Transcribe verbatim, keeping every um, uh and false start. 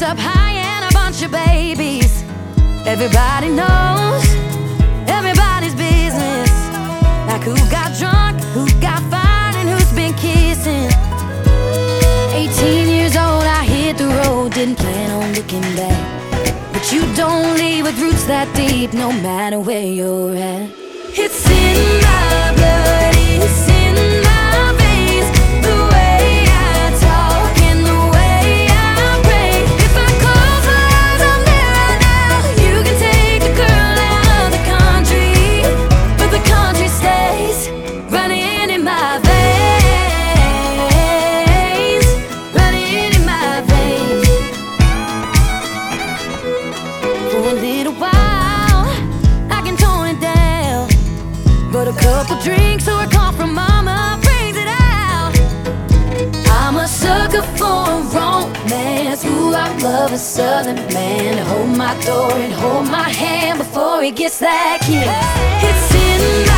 up high and a bunch of babies. Everybody knows everybody's business, like who got drunk, who got fired, and who's been kissing. Eighteen years old, I hit the road, didn't plan on looking back. But you don't leave with roots that deep, no matter where you're at. It's in my blood, it's in my veins, the way I talk and the way I pray. If I close my eyes, I'm there right now. You can take a girl out of the country, but the country stays running in my veins, running in my veins. For a little while, I can tone it down, but a couple drinks or a call from mama brings it out. I'm a sucker for a romance. Ooh, I love a southern man to hold my door and hold my hand before he gets that kiss. It's in my